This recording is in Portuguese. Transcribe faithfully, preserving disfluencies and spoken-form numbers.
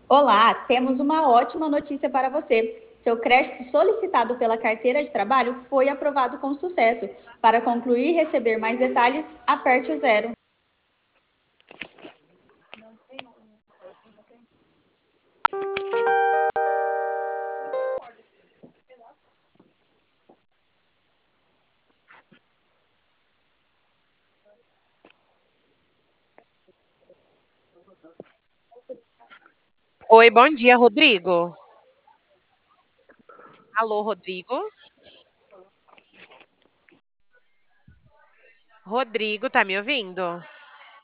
Olá, temos uma ótima notícia para você. Seu crédito solicitado pela carteira de trabalho foi aprovado com sucesso. Para concluir e receber mais detalhes, aperte o zero. Oi, bom dia, Rodrigo. Alô, Rodrigo? Rodrigo, tá me ouvindo?